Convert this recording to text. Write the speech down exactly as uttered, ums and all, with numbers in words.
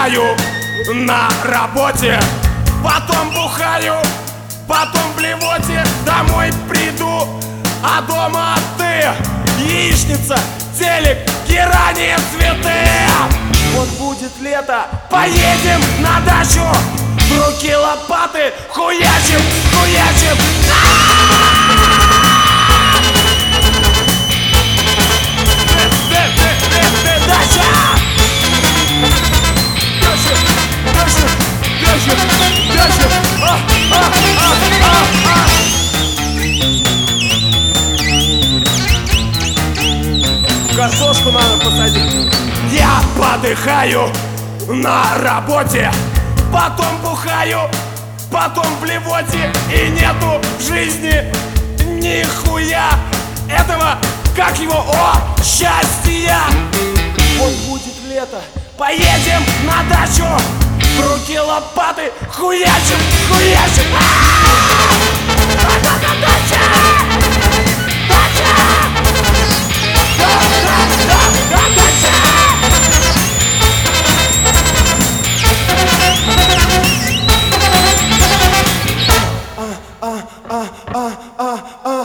отдыхаю на работе, потом бухаю, потом в блевоте. Домой приду, а дома ты: яичница, телек, герани, цветы. Вот будет лето, поедем на дачу, в руки лопаты, хуячим, хуячим. Дача! Дача! Дача! Дача! Дача! А! А! А! А! А! Картошку надо посадить. Я подыхаю на работе, потом бухаю, потом в блевоте. И нету в жизни нихуя этого, как его, о, счастья. Вот будет лето, поедем на дачу, в руки лопаты, хуячим, хуячим. Дача! Дача! А, а, а, а, а, а.